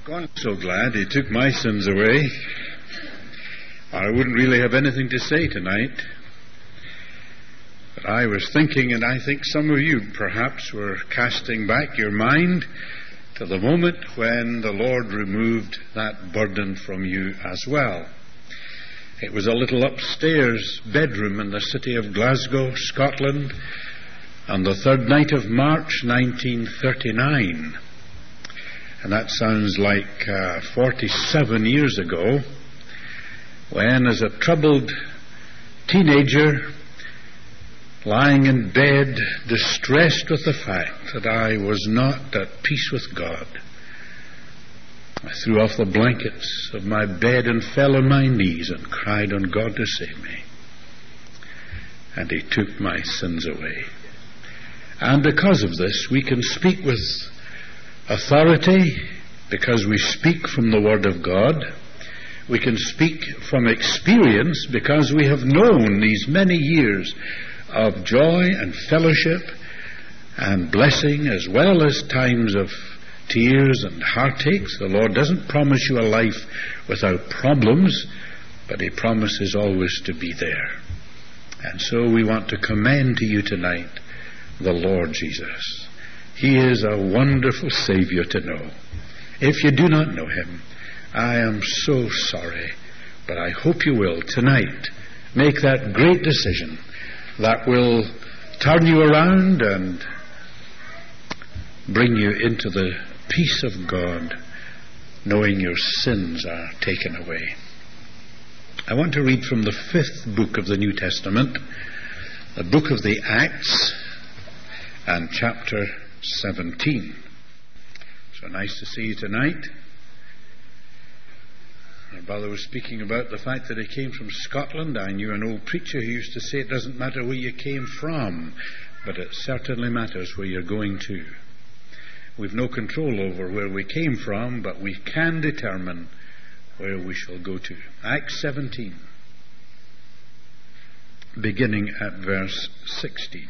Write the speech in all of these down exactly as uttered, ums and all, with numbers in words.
I'm so glad he took my sins away. I wouldn't really have anything to say tonight. But I was thinking, and I think some of you perhaps were casting back your mind to the moment when the Lord removed that burden from you as well. It was a little upstairs bedroom in the city of Glasgow, Scotland, on the third night of March nineteen thirty-nine. And that sounds like uh, forty-seven years ago, when as a troubled teenager, lying in bed, distressed with the fact that I was not at peace with God, I threw off the blankets of my bed and fell on my knees and cried on God to save me. And He took my sins away. And because of this, we can speak with authority, because we speak from the Word of God. We can speak from experience, because we have known these many years of joy and fellowship and blessing, as well as times of tears and heartaches. The Lord doesn't promise you a life without problems, but He promises always to be there. And so we want to commend to you tonight the Lord Jesus. He is a wonderful Savior to know. If you do not know Him, I am so sorry, but I hope you will tonight make that great decision that will turn you around and bring you into the peace of God, knowing your sins are taken away. I want to read from the fifth book of the New Testament, the book of the Acts, and chapter seventeen. So nice to see you tonight. Our brother was speaking about the fact that he came from Scotland. I knew an old preacher who used to say it doesn't matter where you came from, but it certainly matters where you're going to. We've no control over where we came from, but we can determine where we shall go to. Acts seventeen, beginning at verse sixteen.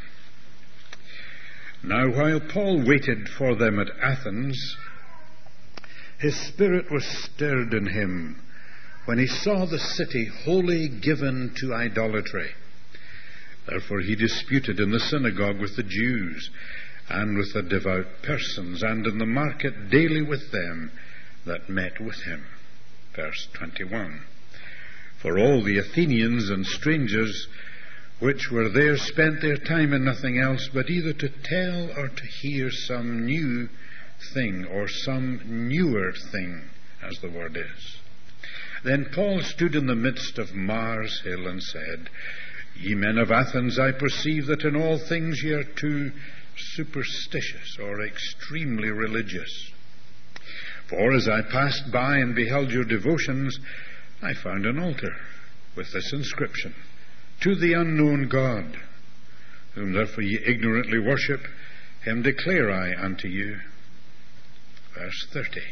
Now while Paul waited for them at Athens, his spirit was stirred in him when he saw the city wholly given to idolatry. Therefore he disputed in the synagogue with the Jews and with the devout persons, and in the market daily with them that met with him. Verse twenty-one. For all the Athenians and strangers which were there spent their time in nothing else but either to tell or to hear some new thing, or some newer thing, as the word is. Then Paul stood in the midst of Mars Hill and said, Ye men of Athens, I perceive that in all things ye are too superstitious or extremely religious. For as I passed by and beheld your devotions, I found an altar with this inscription, To the unknown God, whom therefore ye ignorantly worship, him declare I unto you. Verse thirty.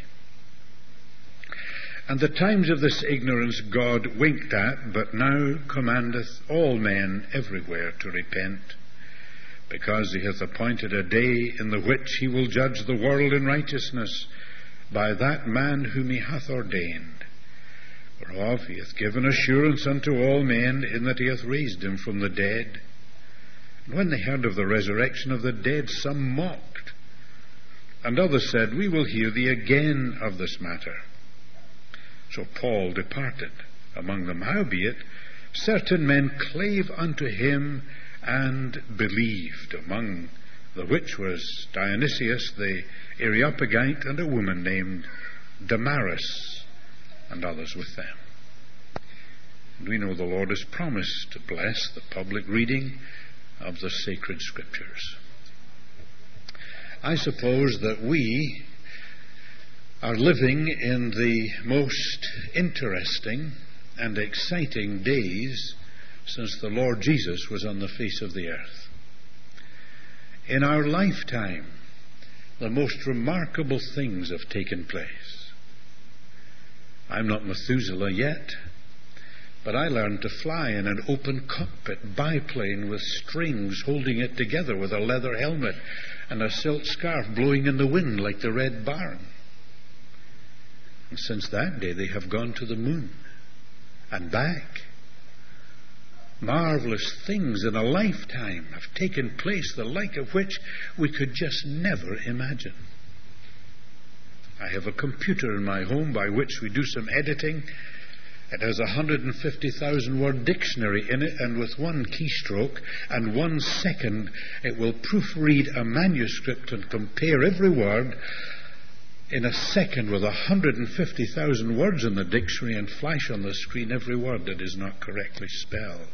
And the times of this ignorance God winked at, but now commandeth all men everywhere to repent, because he hath appointed a day in the which he will judge the world in righteousness by that man whom he hath ordained. Whereof he hath given assurance unto all men, in that he hath raised him from the dead. And when they heard of the resurrection of the dead, some mocked, and others said, We will hear thee again of this matter. So Paul departed among them. Howbeit, certain men clave unto him and believed, among the which was Dionysius the Areopagite, and a woman named Damaris, and others with them. And we know the Lord has promised to bless the public reading of the sacred Scriptures. I suppose that we are living in the most interesting and exciting days since the Lord Jesus was on the face of the earth. In our lifetime, the most remarkable things have taken place. I'm not Methuselah yet, but I learned to fly in an open cockpit biplane with strings holding it together, with a leather helmet and a silk scarf blowing in the wind like the Red Baron. Since that day, they have gone to the moon and back. Marvelous things in a lifetime have taken place, the like of which we could just never imagine. I have a computer in my home by which we do some editing. It has a one hundred fifty thousand word dictionary in it, and with one keystroke and one second it will proofread a manuscript and compare every word in a second with one hundred fifty thousand words in the dictionary and flash on the screen every word that is not correctly spelled.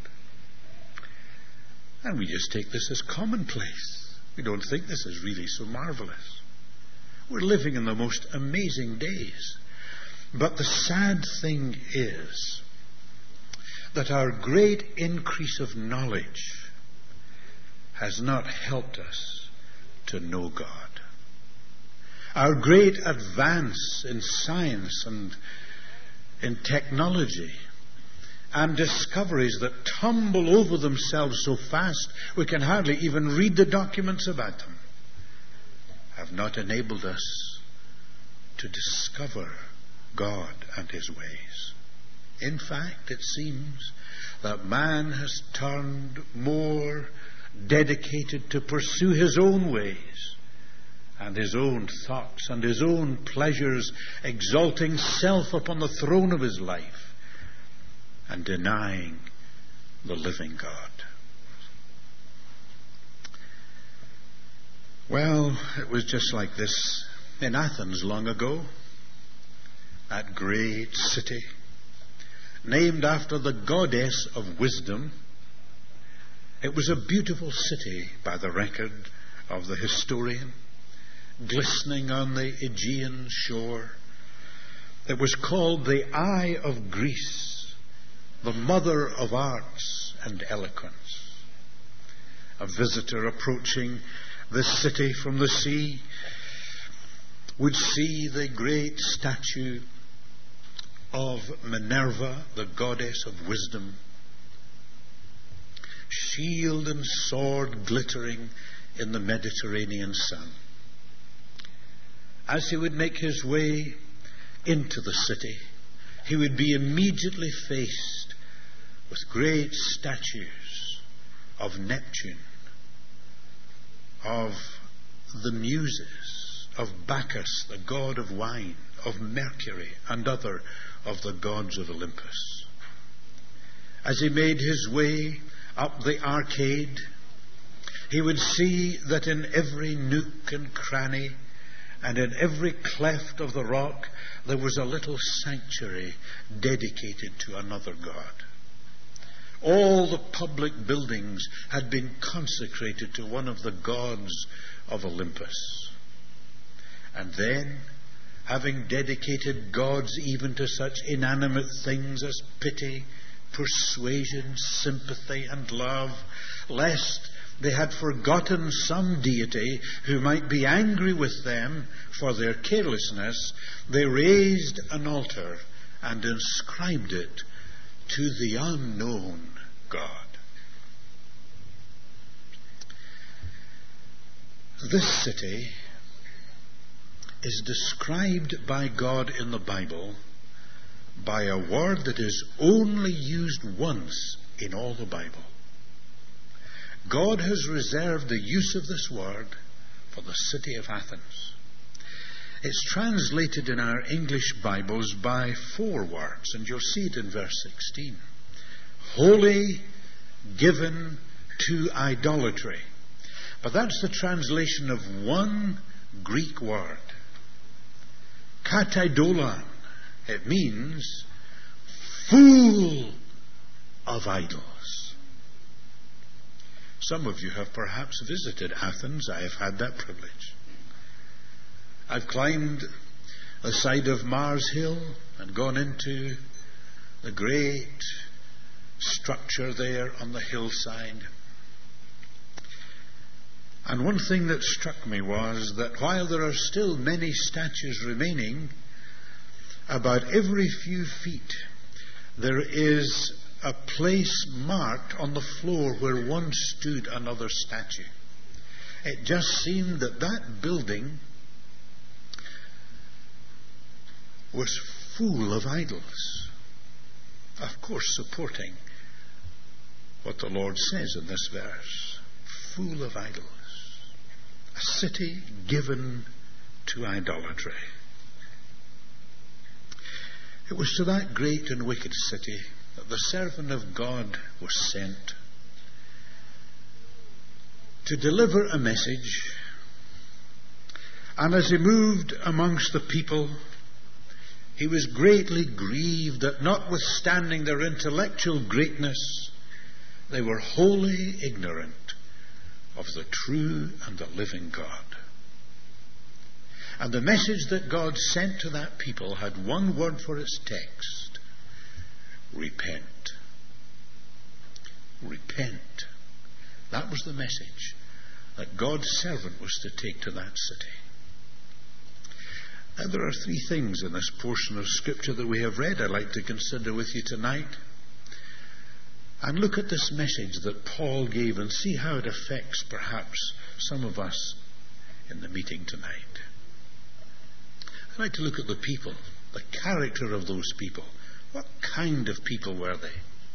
And we just take this as commonplace. We don't think this is really so marvelous. We're living in the most amazing days. But the sad thing is that our great increase of knowledge has not helped us to know God. Our great advance in science and in technology and discoveries that tumble over themselves so fast we can hardly even read the documents about them have not enabled us to discover God and His ways. In fact, it seems that man has turned more dedicated to pursue his own ways and his own thoughts and his own pleasures, exalting self upon the throne of his life and denying the living God. Well, it was just like this in Athens long ago. That great city, named after the goddess of wisdom. It was a beautiful city by the record of the historian, glistening on the Aegean shore. It was called the Eye of Greece, the mother of arts and eloquence. A visitor approaching this city from the sea would see the great statue of Minerva, the goddess of wisdom, shield and sword glittering in the Mediterranean sun. As he would make his way into the city, he would be immediately faced with great statues of Neptune, of the Muses, of Bacchus, the god of wine, of Mercury, and other of the gods of Olympus. As he made his way up the arcade, he would see that in every nook and cranny and in every cleft of the rock there was a little sanctuary dedicated to another god. All the public buildings had been consecrated to one of the gods of Olympus. And then, having dedicated gods even to such inanimate things as pity, persuasion, sympathy, and love, lest they had forgotten some deity who might be angry with them for their carelessness, they raised an altar and inscribed it to the unknown God. This city is described by God in the Bible by a word that is only used once in all the Bible. God has reserved the use of this word for the city of Athens. It's translated in our English Bibles by four words, and you'll see it in verse sixteen. Wholly given to idolatry. But that's the translation of one Greek word. Kataidolan. It means full of idols. Some of you have perhaps visited Athens. I have had that privilege. I've climbed the side of Mars Hill and gone into the great structure there on the hillside. And one thing that struck me was that while there are still many statues remaining, about every few feet there is a place marked on the floor where once stood another statue. It just seemed that that building was full of idols. Of course, supporting what the Lord says in this verse. Full of idols. A city given to idolatry. It was to that great and wicked city that the servant of God was sent to deliver a message. And as he moved amongst the people, he was greatly grieved that notwithstanding their intellectual greatness, they were wholly ignorant of the true and the living God. And the message that God sent to that people had one word for its text: repent. Repent. That was the message that God's servant was to take to that city. Now, there are three things in this portion of Scripture that we have read I'd like to consider with you tonight. And look at this message that Paul gave and see how it affects perhaps some of us in the meeting tonight. I'd like to look at the people, the character of those people. What kind of people were they?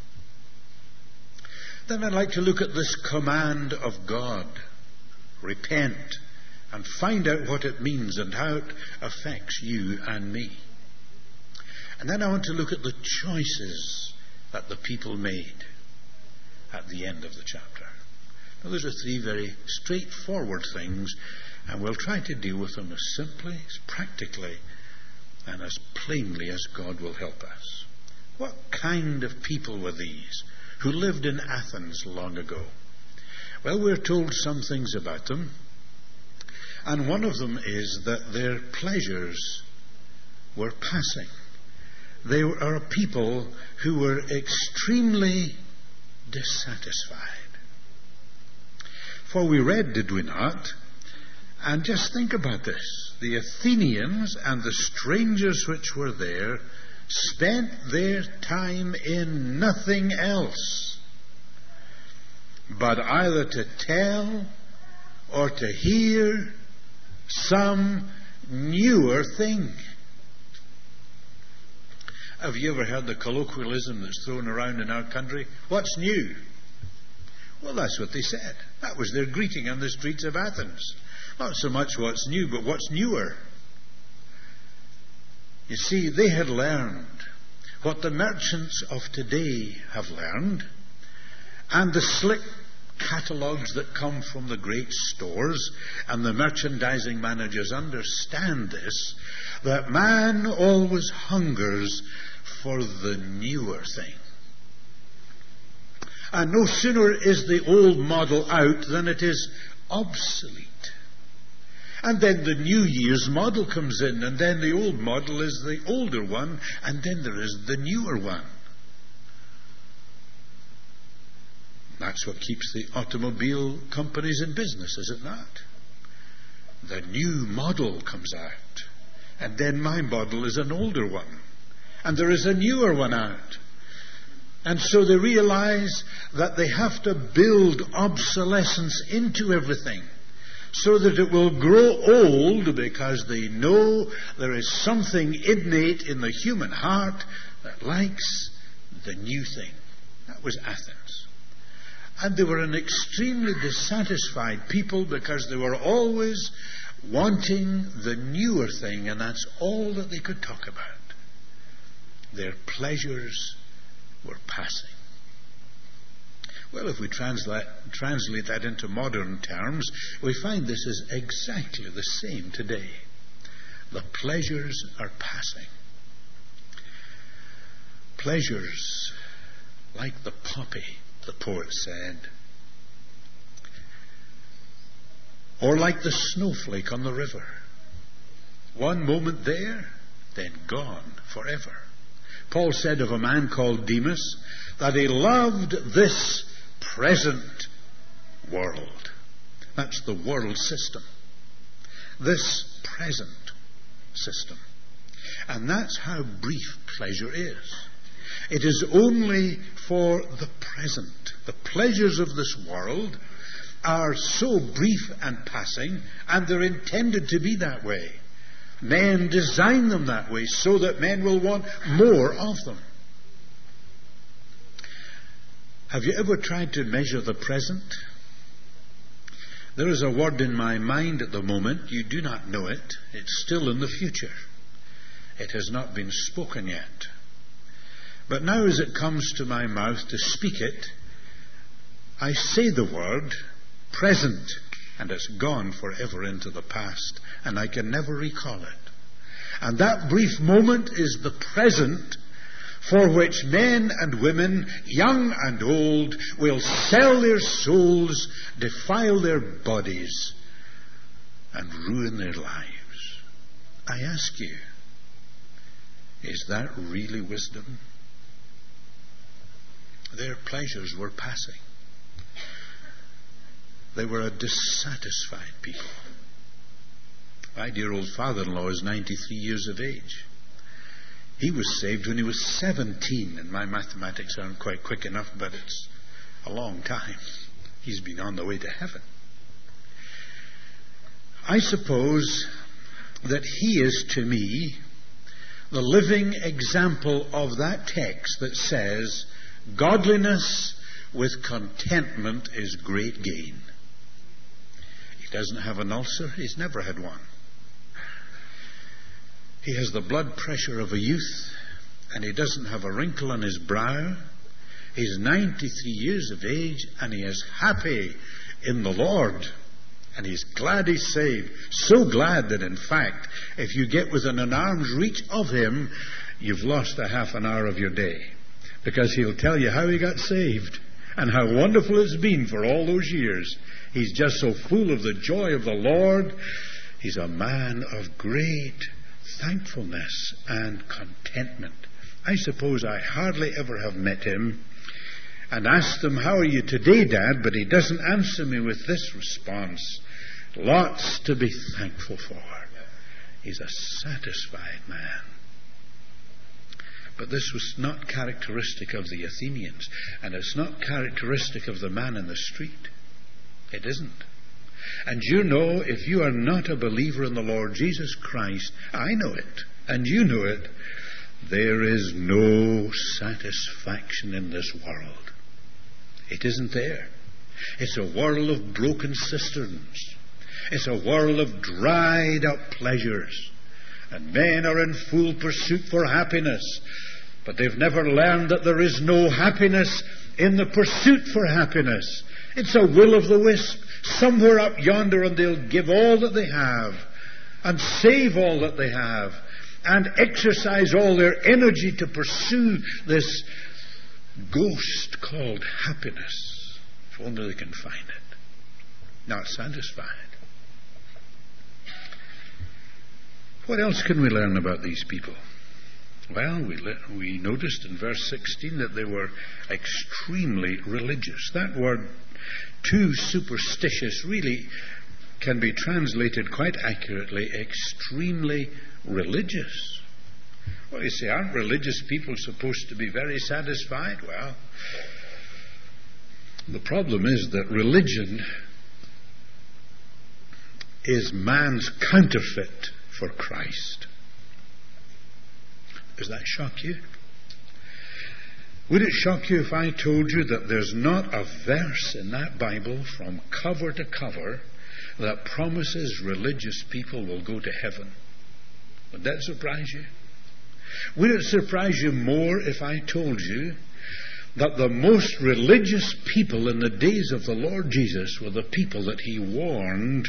Then I'd like to look at this command of God, repent, and find out what it means and how it affects you and me. And then I want to look at the choices that the people made at the end of the chapter. Now, those are three very straightforward things, and we'll try to deal with them as simply, as practically, and as plainly as God will help us. What kind of people were these who lived in Athens long ago? Well, we're told some things about them, and one of them is that their pleasures were passing. They are a people who were extremely dissatisfied. For we read, did we not? And just think about this. The Athenians and the strangers which were there spent their time in nothing else but either to tell or to hear some newer thing. Have you ever heard the colloquialism that's thrown around in our country? What's new? Well, that's what they said. That was their greeting on the streets of Athens. Not so much what's new, but what's newer. You see, they had learned what the merchants of today have learned, and the slick catalogues that come from the great stores, and the merchandising managers understand this, that man always hungers for the newer thing. And no sooner is the old model out than it is obsolete. And then the New Year's model comes in, and then the old model is the older one, and then there is the newer one. That's what keeps the automobile companies in business, is it not? The new model comes out, and then my model is an older one, and there is a newer one out. And so they realize that they have to build obsolescence into everything so that it will grow old, because they know there is something innate in the human heart that likes the new thing. That was Athens. And they were an extremely dissatisfied people because they were always wanting the newer thing, and that's all that they could talk about. Their pleasures were passing. Well, if we translate, translate that into modern terms, we find this is exactly the same today. The pleasures are passing. Pleasures like the poppy, the poet said, or like the snowflake on the river. One moment there, then gone forever. Paul said of a man called Demas that he loved this present world. That's the world system. This present system. And that's how brief pleasure is. It is only for the present. The pleasures of this world are so brief and passing, and they're intended to be that way. Men design them that way so that men will want more of them. Have you ever tried to measure the present? There is a word in my mind at the moment. You do not know it. It's still in the future. It has not been spoken yet. But now as it comes to my mouth to speak it, I say the word present, and it's gone forever into the past, and I can never recall it. And that brief moment is the present for which men and women, young and old, will sell their souls, defile their bodies, and ruin their lives. I ask you, is that really wisdom? Their pleasures were passing. They were a dissatisfied people. My dear old father-in-law is ninety-three years of age. He was saved when he was seventeen, and my mathematics aren't quite quick enough, but it's a long time. He's been on the way to heaven. I suppose that he is to me the living example of that text that says, godliness with contentment is great gain. He doesn't have an ulcer. He's never had one. He has the blood pressure of a youth, and he doesn't have a wrinkle on his brow. He's ninety-three years of age, and he is happy in the Lord. And he's glad he's saved. So glad that, in fact, if you get within an arm's reach of him, you've lost a half an hour of your day. Because he'll tell you how he got saved and how wonderful it's been for all those years. He's just so full of the joy of the Lord. He's a man of great thankfulness and contentment. I suppose I hardly ever have met him and asked him, how are you today, Dad? But he doesn't answer me with this response. Lots to be thankful for. He's a satisfied man. But this was not characteristic of the Athenians, and it's not characteristic of the man in the street. It isn't. And you know, if you are not a believer in the Lord Jesus Christ, I know it, and you know it, there is no satisfaction in this world. It isn't there. It's a world of broken cisterns. It's a world of dried up pleasures. And men are in full pursuit for happiness, but they've never learned that there is no happiness in the pursuit for happiness. It's a will o' the wisp, somewhere up yonder, and they'll give all that they have, and save all that they have, and exercise all their energy to pursue this ghost called happiness, if only they can find it. Not satisfied. What else can we learn about these people? Well, we, le- we noticed in verse sixteen that they were extremely religious. That word, too superstitious, really can be translated quite accurately, extremely religious. Well, you say, aren't religious people supposed to be very satisfied? Well, the problem is that religion is man's counterfeit for Christ. Does that shock you? Would it shock you if I told you that there's not a verse in that Bible from cover to cover that promises religious people will go to heaven? Would that surprise you? Would it surprise you more if I told you that the most religious people in the days of the Lord Jesus were the people that he warned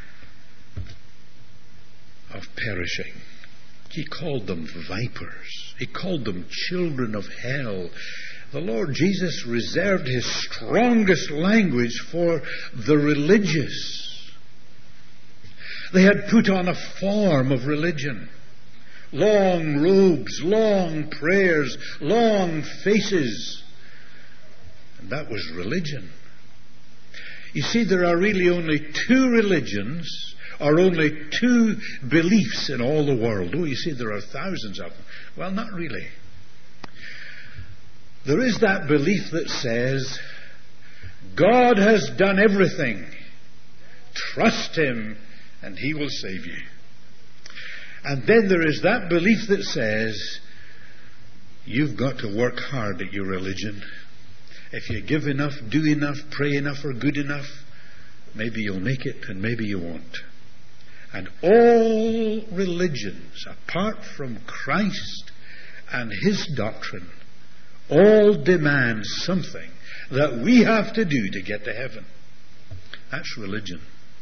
of perishing? He called them vipers. He called them children of hell. The Lord Jesus reserved his strongest language for the religious. They had put on a form of religion. Long robes, long prayers, long faces. And that was religion. You see, there are really only two religions, or only two beliefs in all the world. Oh, you see, there are thousands of them. Well, not really. There is that belief that says, God has done everything. Trust him, and he will save you. And then there is that belief that says, you've got to work hard at your religion. If you give enough, do enough, pray enough, or good enough, maybe you'll make it and maybe you won't. And all religions, apart from Christ and His doctrine, all demand something that we have to do to get to heaven. That's religion.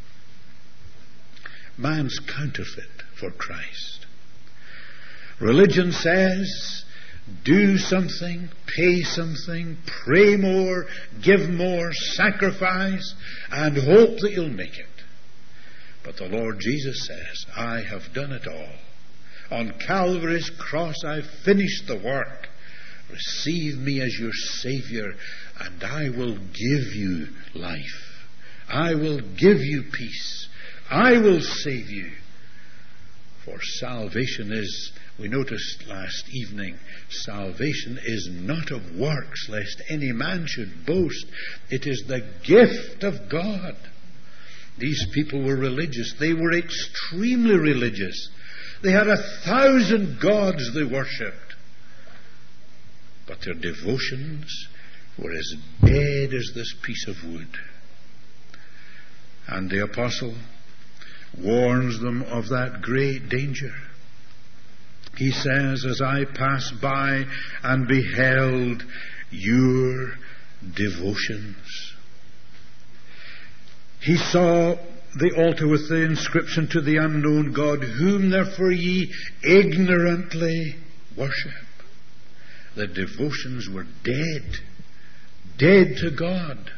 Man's counterfeit for Christ. Religion says, do something, pay something, pray more, give more, sacrifice, and hope that you'll make it. But the Lord Jesus says, I have done it all. On Calvary's cross I've finished the work. Receive me as your Savior, and I will give you life. I will give you peace. I will save you. For salvation is, we noticed last evening, salvation is not of works, lest any man should boast. It is the gift of God. These people were religious. They were extremely religious. They had a thousand gods they worshipped. But their devotions were as dead as this piece of wood. And the apostle warns them of that great danger. He says, as I passed by and beheld your devotions. He saw the altar with the inscription, to the unknown God, whom therefore ye ignorantly worship. The devotions were dead, dead to God.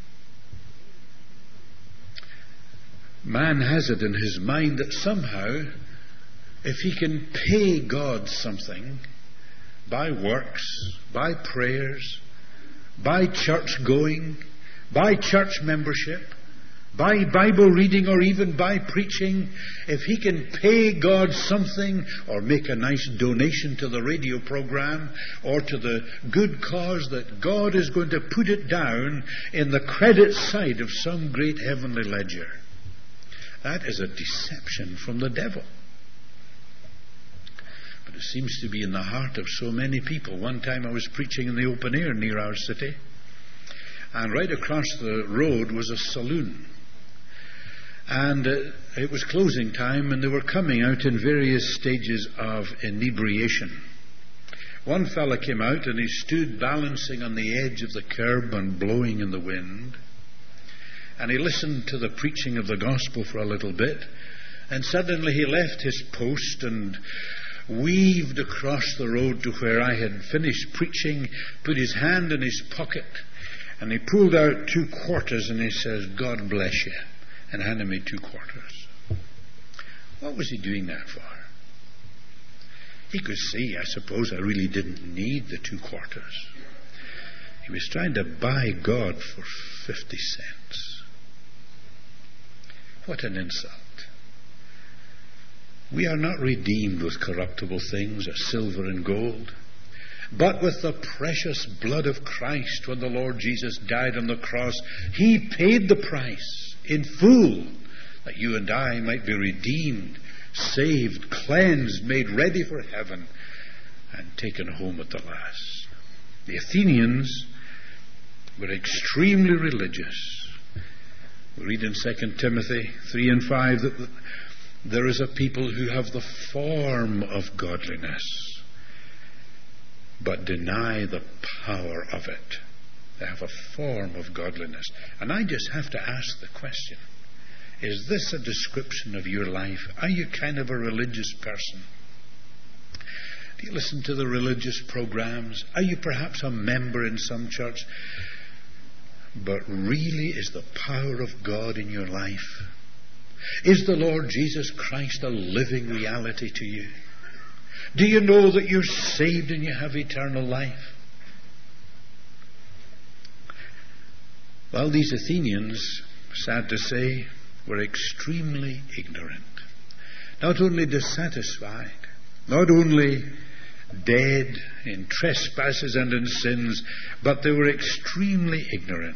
Man has it in his mind that somehow, if he can pay God something by works, by prayers, by church going, by church membership, by Bible reading, or even by preaching, if he can pay God something, or make a nice donation to the radio program, or to the good cause, that God is going to put it down in the credit side of some great heavenly ledger. That is a deception from the devil. But it seems to be in the heart of so many people. One time I was preaching in the open air near our city, and right across the road was a saloon. And uh, it was closing time, and they were coming out in various stages of inebriation. One fella came out, and he stood balancing on the edge of the curb and blowing in the wind. And he listened to the preaching of the gospel for a little bit, and suddenly he left his post and weaved across the road to where I had finished preaching, put his hand in his pocket, and he pulled out two quarters, and he says, God bless you, and handed me two quarters. What was he doing that for? He could see, I suppose, I really didn't need the two quarters. He was trying to buy God for fifty cents. What an insult. We are not redeemed with corruptible things, as silver and gold, but with the precious blood of Christ. When the Lord Jesus died on the cross, He paid the price in full, that you and I might be redeemed, saved, cleansed, made ready for heaven, and taken home at the last. The Athenians were extremely religious. We read in Second Timothy three and five that there is a people who have the form of godliness, but deny the power of it. They have a form of godliness. And I just have to ask the question, is this a description of your life? Are you kind of a religious person? Do you listen to the religious programs? Are you perhaps a member in some church? But really, is the power of God in your life? Is the Lord Jesus Christ a living reality to you? Do you know that you're saved and you have eternal life? Well, these Athenians, sad to say, were extremely ignorant. Not only dissatisfied, not only dead in trespasses and in sins, but they were extremely ignorant.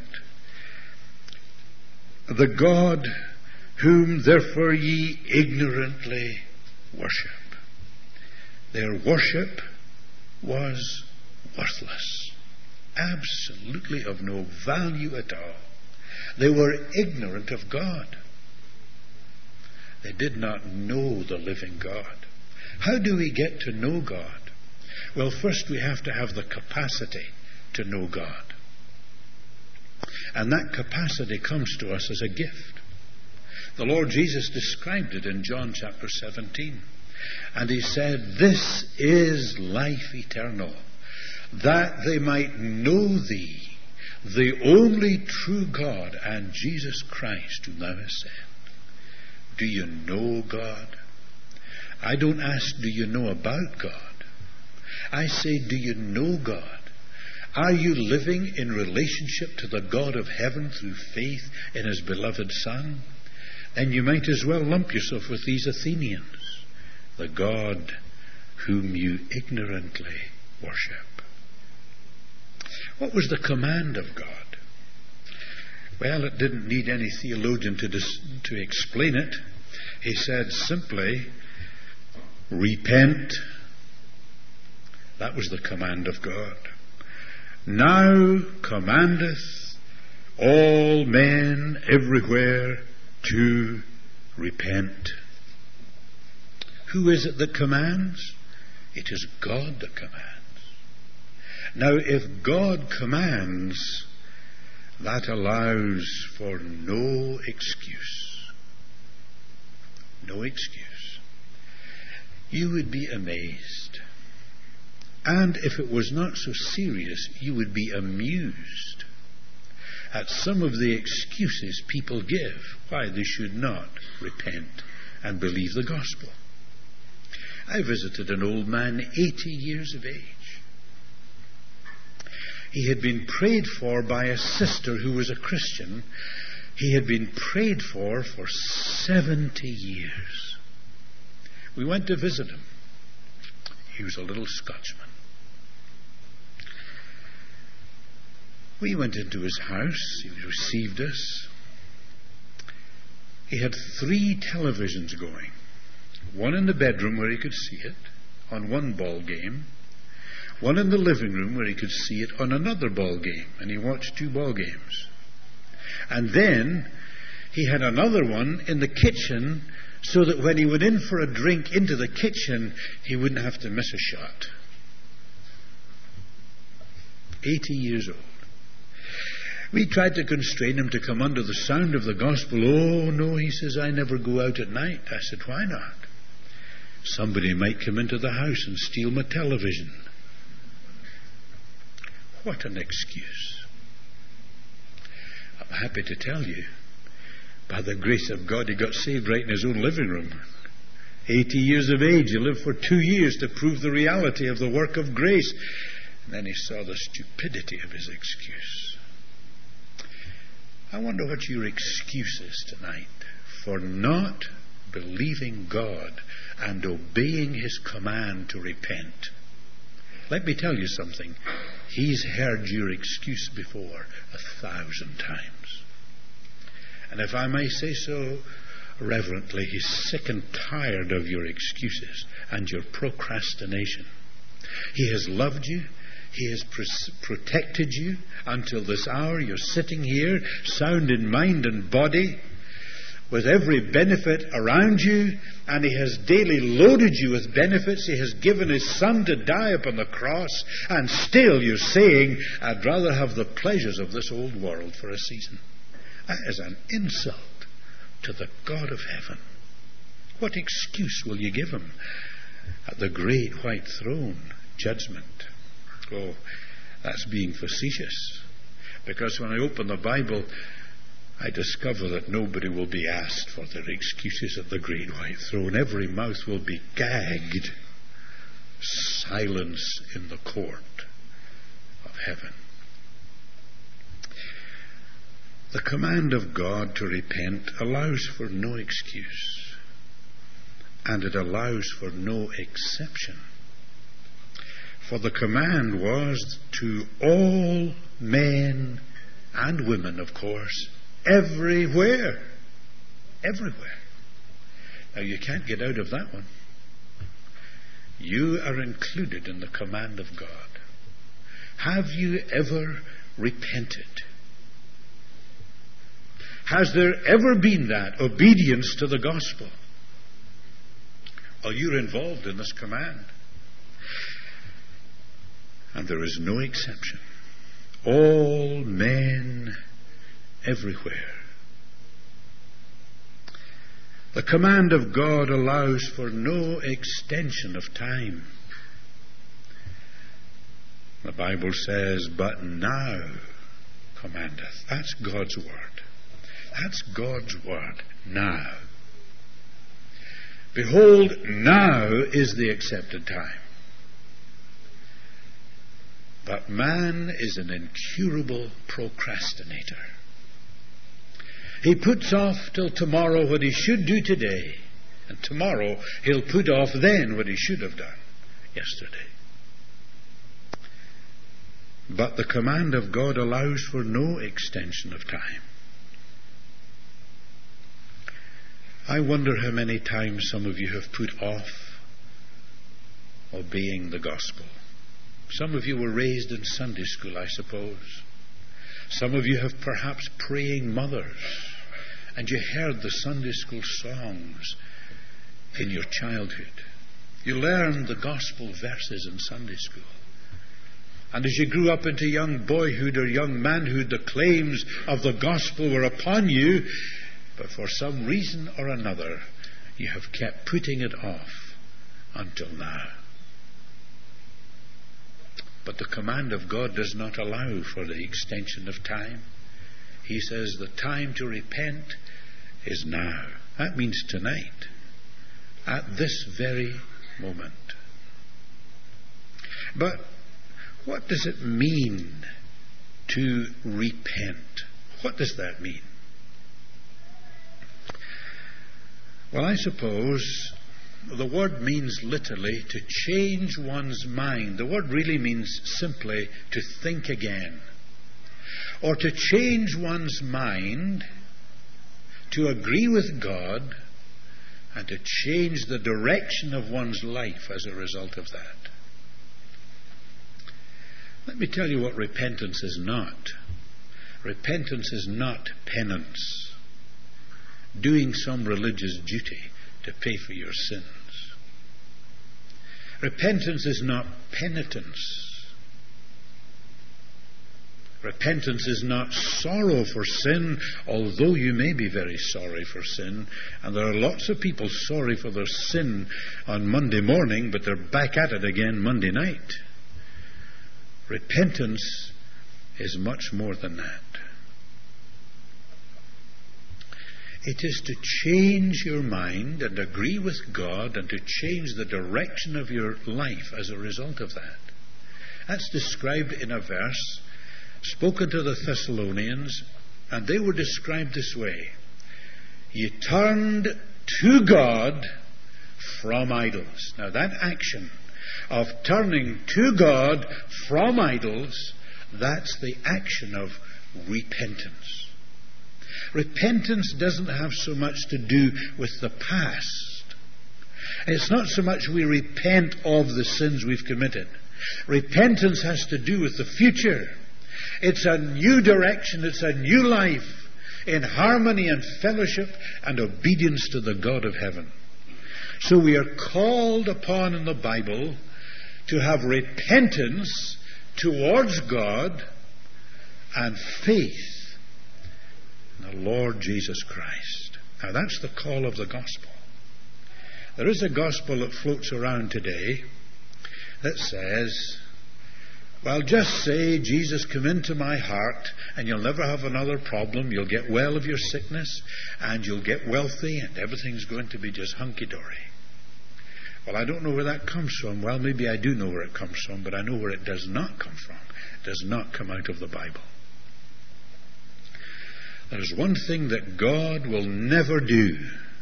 The God whom therefore ye ignorantly worship. Their worship was worthless, absolutely of no value at all. They were ignorant of God. They did not know the living God. How do we get to know God? Well, first we have to have the capacity to know God. And that capacity comes to us as a gift. The Lord Jesus described it in John chapter seventeen. And he said, "This is life eternal, that they might know thee, the only true God, and Jesus Christ whom thou hast sent." Do you know God? I don't ask, do you know about God? I say, do you know God? Are you living in relationship to the God of heaven through faith in his beloved Son? Then you might as well lump yourself with these Athenians, the God whom you ignorantly worship. What was the command of God? Well, it didn't need any theologian to, dis- to explain it. He said simply, repent. That was the command of God. Now commandeth all men everywhere to repent. Who is it that commands? It is God that commands. Now, if God commands, that allows for no excuse. No excuse. You would be amazed. And if it was not so serious, you would be amused at some of the excuses people give why they should not repent and believe the gospel. I visited an old man, eighty years of age. He had been prayed for by a sister who was a Christian. He had been prayed for for seventy years. We went to visit him. He was a little Scotchman. We went into his house. He received us. He had three televisions going. One in the bedroom where he could see it on one ball game. One in the living room where he could see it on another ball game. And he watched two ball games. And then he had another one in the kitchen so that when he went in for a drink into the kitchen, he wouldn't have to miss a shot. eighty years old. We tried to constrain him to come under the sound of the gospel. Oh, no, he says, I never go out at night. I said, why not? Somebody might come into the house and steal my television. What an excuse. I'm happy to tell you, by the grace of God, he got saved right in his own living room. eighty years of age. He lived for two years to prove the reality of the work of grace. And then he saw the stupidity of his excuse. I wonder what your excuse is tonight for not believing God and obeying his command to repent. Let me tell you something. He's heard your excuse before a thousand times. And if I may say so reverently, he's sick and tired of your excuses and your procrastination. He has loved you. He has pr- protected you until this hour. You're sitting here, sound in mind and body, with every benefit around you, and he has daily loaded you with benefits. He has given his Son to die upon the cross, and still you're saying, I'd rather have the pleasures of this old world for a season. That is an insult to the God of heaven. What excuse will you give him at the great white throne judgment? Oh, that's being facetious. Because when I open the Bible, I discover that nobody will be asked for their excuses at the great white throne. Every mouth will be gagged. Silence in the court of heaven. The command of God to repent allows for no excuse. And it allows for no exception. For the command was to all men and women, of course, everywhere. Everywhere. Now, you can't get out of that one. You are included in the command of God. Have you ever repented? Has there ever been that obedience to the gospel? Are you involved in this command? And there is no exception. All men everywhere. The command of God allows for no extension of time. The Bible says, but now commandeth. That's God's word. That's God's word. Now. Behold, now is the accepted time. But man is an incurable procrastinator. He puts off till tomorrow what he should do today, and tomorrow he'll put off then what he should have done yesterday. But the command of God allows for no extension of time. I wonder how many times some of you have put off obeying the gospel. Some of you were raised in Sunday school, I suppose. Some of you have perhaps praying mothers, and you heard the Sunday school songs in your childhood. You learned the gospel verses in Sunday school. And as you grew up into young boyhood or young manhood, the claims of the gospel were upon you, but for some reason or another, you have kept putting it off until now. But the command of God does not allow for the extension of time. He says the time to repent is now. That means tonight, at this very moment. But what does it mean to repent? What does that mean? Well, I suppose the word means literally to change one's mind. The word really means simply to think again. Or to change one's mind to agree with God and to change the direction of one's life as a result of that. Let me tell you what repentance is not. Repentance is not penance, doing some religious duty to pay for your sins. Repentance is not penitence. Repentance is not sorrow for sin, although you may be very sorry for sin. And there are lots of people sorry for their sin on Monday morning, but they're back at it again Monday night. Repentance is much more than that. It is to change your mind and agree with God and to change the direction of your life as a result of that. That's described in a verse spoken to the Thessalonians, and they were described this way. You turned to God from idols. Now that action of turning to God from idols, that's the action of repentance. Repentance doesn't have so much to do with the past. It's not so much we repent of the sins we've committed. Repentance has to do with the future. It's a new direction. It's a new life in harmony and fellowship and obedience to the God of heaven. So we are called upon in the Bible to have repentance towards God and faith in the Lord Jesus Christ. Now that's the call of the gospel. There is a gospel that floats around today that says, well, just say, Jesus, come into my heart, and you'll never have another problem. You'll get well of your sickness, and you'll get wealthy, and everything's going to be just hunky-dory. Well, I don't know where that comes from. Well, maybe I do know where it comes from, but I know where it does not come from. It does not come out of the Bible. There's one thing that God will never do.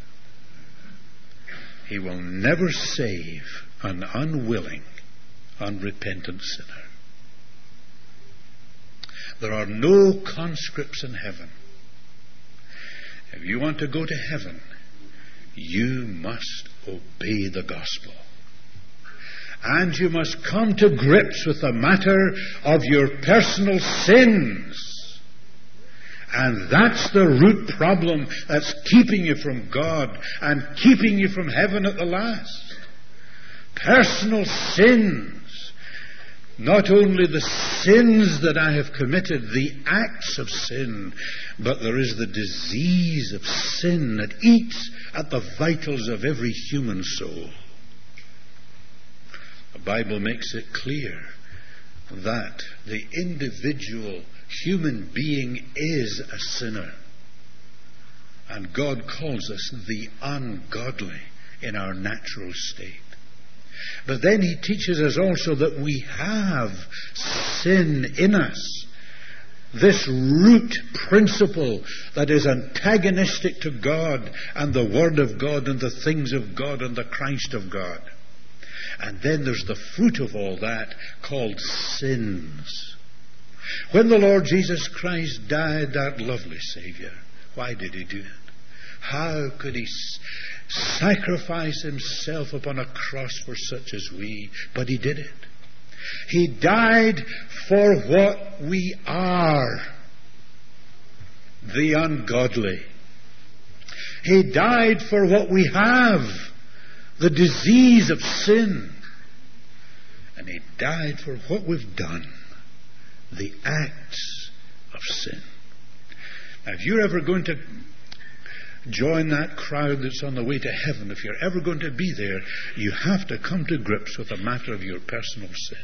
He will never save an unwilling, unrepentant sinner. There are no conscripts in heaven. If you want to go to heaven, you must obey the gospel. And you must come to grips with the matter of your personal sins. And that's the root problem that's keeping you from God and keeping you from heaven at the last. Personal sins. Not only the sins that I have committed, the acts of sin, but there is the disease of sin that eats at the vitals of every human soul. The Bible makes it clear that the individual human being is a sinner. And God calls us the ungodly in our natural state. But then he teaches us also that we have sin in us. This root principle that is antagonistic to God and the Word of God and the things of God and the Christ of God. And then there's the fruit of all that called sins. When the Lord Jesus Christ died, that lovely Savior, why did he do it? How could he s- sacrifice himself upon a cross for such as we? But he did it. He died for what we are, the ungodly. He died for what we have, the disease of sin. And he died for what we've done, the acts of sin. Now, if you're ever going to join that crowd that's on the way to heaven, if you're ever going to be there, you have to come to grips with the matter of your personal sin.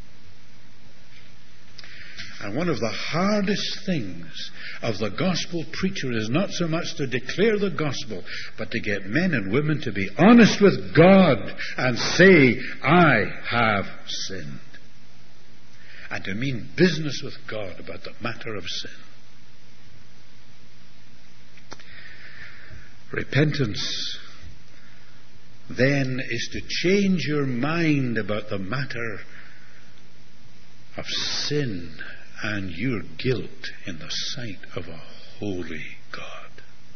And one of the hardest things of the gospel preacher is not so much to declare the gospel, but to get men and women to be honest with God and say, I have sinned. And to mean business with God about the matter of sin. Repentance, then, is to change your mind about the matter of sin and your guilt in the sight of a holy God.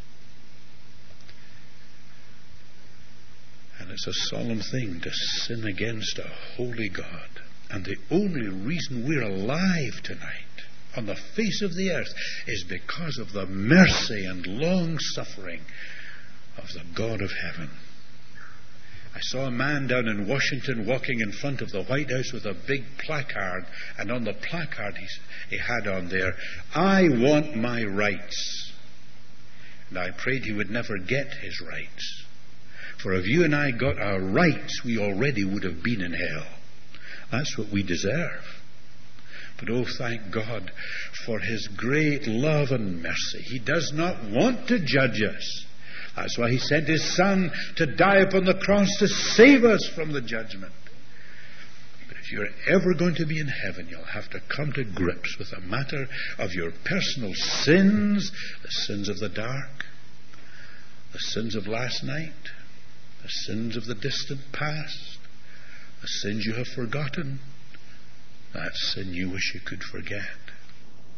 And it's a solemn thing to sin against a holy God. And the only reason we're alive tonight on the face of the earth is because of the mercy and long suffering of the God of heaven. I saw a man down in Washington walking in front of the White House with a big placard, and on the placard he, he had on there, I want my rights. And I prayed he would never get his rights. For if you and I got our rights, we already would have been in hell. That's what we deserve. But oh, thank God for his great love and mercy. He does not want to judge us. That's why he sent his Son to die upon the cross to save us from the judgment. But if you're ever going to be in heaven, you'll have to come to grips with the matter of your personal sins, the sins of the dark, the sins of last night, the sins of the distant past, the sins you have forgotten, that sin you wish you could forget.